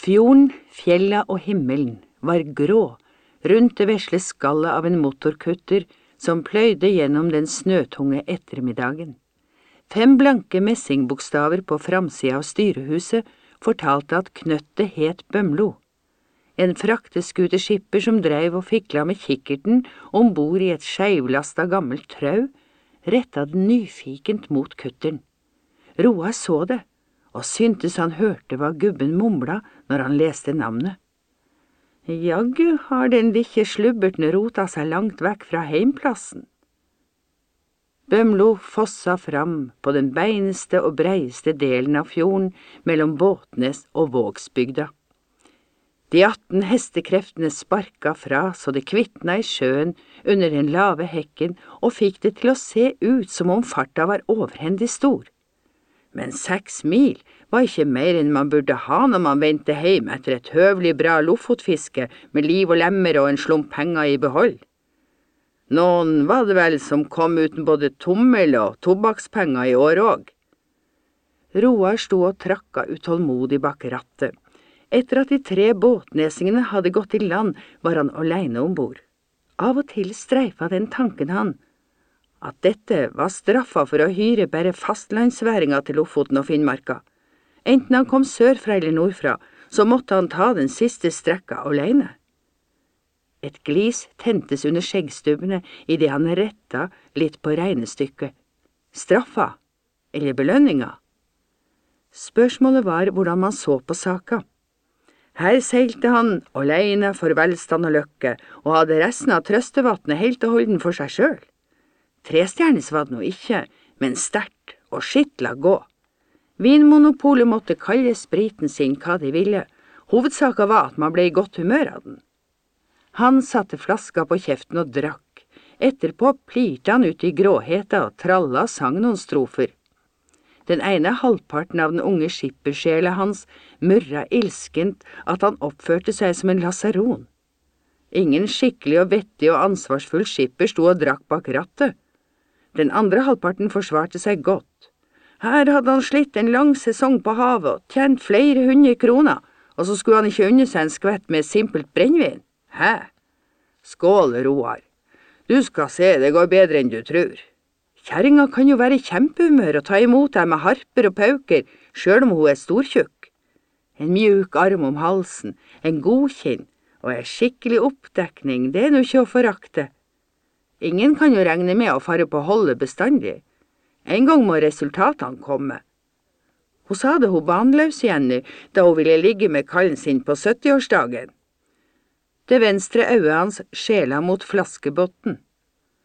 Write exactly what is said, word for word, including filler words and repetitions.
Fjorden, fjella og himmelen var grå rundt det vesle skallet av en motorkutter som pløyde gjennom den snøtunge ettermiddagen. Fem blanke messingbokstaver på framsida av styrehuset fortalte at knøttet het Bømlo. En frakteskuteskipper som dreiv og fikla med kikkerten ombord i et skeivlasta gammelt trau, rettet nyfikent mot kutteren. Roar så det, og syntes han hørte hva gubben mumla når han leste navnet. Jaggu har den lille slubberten rota seg langt vekk fra heimplassen. Bømlo fossa fram på den beineste og breiste delen av fjorden mellom Båtnes og Vågsbygda. De atten hestekreftene sparka fra så det kvittna i sjøen under den lave hekken og fikk det til å se ut som om farta var overhendig stor. Men seks mil var ikke mer enn man burde ha når man vendte hjem etter et høvelig bra lofotfiske med liv og lemmer og en slump penger i behold. Noen var det vel som kom uten både tommel og tobakkspenger i år òg. Roar sto og trakka utålmodig bak rattet. Etter at de tre båtnesingene hadde gått i land, var han alene ombord. Av og til streifa den tanken han, at dette var straffa for å hyre bare fastlandsværinga til Lofoten og Finnmarka. Enten han kom sørfra eller nordfra, så måtte han ta den siste strekka alene. Et glis tentes under skjeggstubbene i det han retta litt på regnestykket. Straffa, eller belønninga? Spørsmålet var hvordan man så på saka. Her seilte han alene for velstand og lykke, og hadde resten av trøstevatnet helt og holden for seg sjøl. Trestjernes var det nå ikke, men sterkt og skittla gå. Vinmonopolet måtte kalle spriten sin hva de ville. Hovedsaka var at man ble i godt humør av den. Han satte flaska på kjeften og drakk. Etterpå plirte han ut i gråheta og tralla og sang noen strofer. Den ene halvparten av den unge skippersjela hans murra ilskent at han oppførte seg som en lasaron. Ingen skikkelig og vettig og ansvarsfull skipper sto og drakk bak rattet. Den andre halvparten forsvarte seg godt. Her hadde han slitt en lang sesong på havet og tjent flere hundre kroner, og så skulle han ikke unne seg en skvett med simpelt brennvin. Hæ? Skål, Roar. Du skal se, det går bedre enn du tror. Kjerringa kan jo være i kjempehumør og ta imot deg med harper og pauker, selv om hun er stortjukk. En mjuk arm om halsen, en god kinn og en skikkelig oppdekning, det er nå ikke å forakte. Ingen kan jo regne med å fare på holdet bestandig. En gang må resultatene komme. Hun sa det hun banløs igjen da hun ville ligge med kallen sin på syttiårsdagen. Det venstre øyet hans skjela mot flaskebotten.